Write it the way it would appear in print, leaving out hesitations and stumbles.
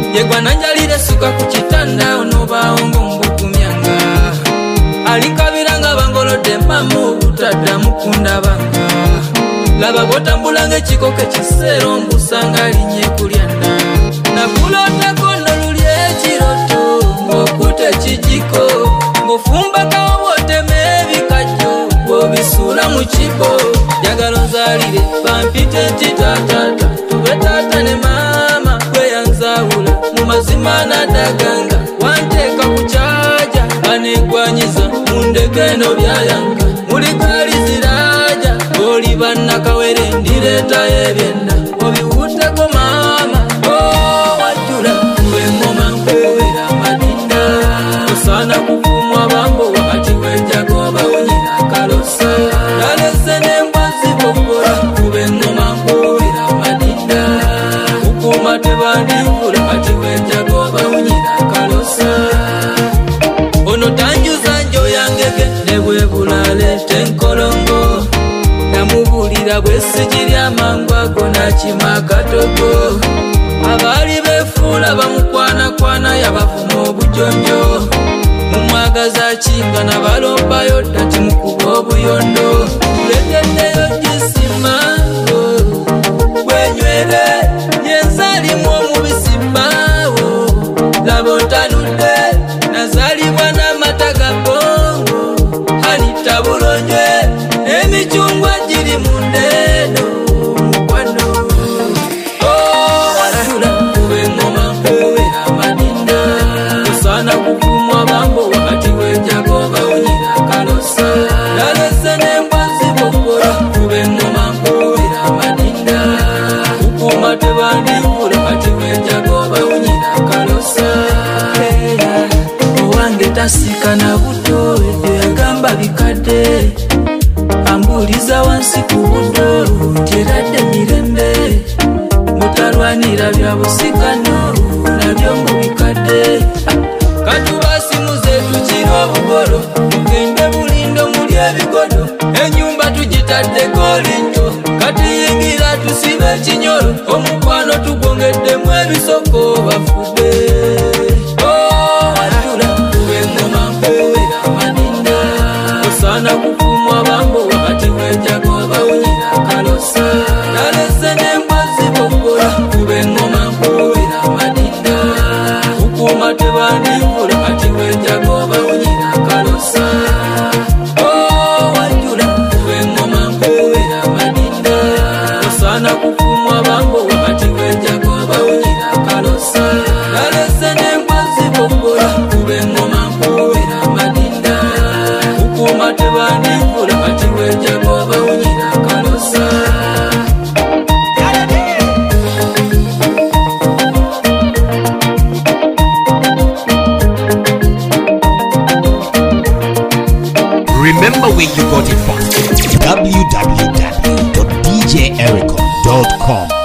yegwa nanjalire suka ku kitanda onobaawo ng'ombukumyanga alinkabiranga bangolodde mamu obutadda mukundabanga laba bwotambula ng'ekikoke kiseera ombusanga alinye kulyanda nakulotako noluli ekiroto ng'okuta ekijiko ng'ofumbakawo bwotema ebikajjo bw'obisuula mu kibo jagala nzaalire bampite nti taatata tube taata ne maama kweyanzaawula mu mazima nadaganga wanteeka ku kyaja anegwanyiza mundeke eno byayanga muligaali ziraja oli bannakawere ndireetayo ebyenda obiwuddeko maama wajjula kuba engoma nkubira amadinda osaana kukuumwa bambo wakati w'enjago bawunyira akalosa nalese n'embwa ziboggola kuba engoma nkubira amadinda kukuuma tebandivula kati w'enjago bawunyira akalosa ono tanjuza njo yangege ne bwebulaleete enkolongo namubulira bwesigiri amangu ago nakima akatogo abaali befuula bamukwanakwana yabavuma obujonjo mumwagaza kinga nabalombayo ddati mukuba obuyondo tuleteddeyo gisimango gwenywere yenzalimu omubisimbaawo laba ontanudde nazaalibwa n'amata ga bongo anita bulonywe emicungwa giri mu ndeeno mukwano wasula kuba engoma nkubira amadinda osaana kukuumwa bambo wakati w'enjago bawunyira akalosa nalese n'embwa ziboggola kuba engoma nkubira amadinda kukuuma tebandivula kati w'enjago bawunyira akalosa owange tasika na buto ebyo yagamba bikadde ambuuliza wansi ku buddo tyeradde mirembe mutalwanira bya busikano nabyo mubikadde katubasimuze tukiri obugolo mugende bulindo muli ebigodo enyumba tugitaddeko linto katiyingira tusibe ekinyolo omukwano tugwongeddemu ebisoko bafube wajula kuba engoma nkubira amadinda osaana kukuumwa bambo wakati w'enjago bawunyira akalosa nalese n'embwa ziboggola kuba engoma nkubira amadinda kukuuma tebandivula kati w'enjago bawunyira akalosa wajula kuba engoma nkubira amadinda osaana kukuumwa bambo wakati w'enjago bawunyira akalosa nalese n'embwa ziboggola kuba engoma nkubira amadinda kukuuma tebandivula kati w'enjago bawunyira akalosa Remember where you got it from. www.djericon.com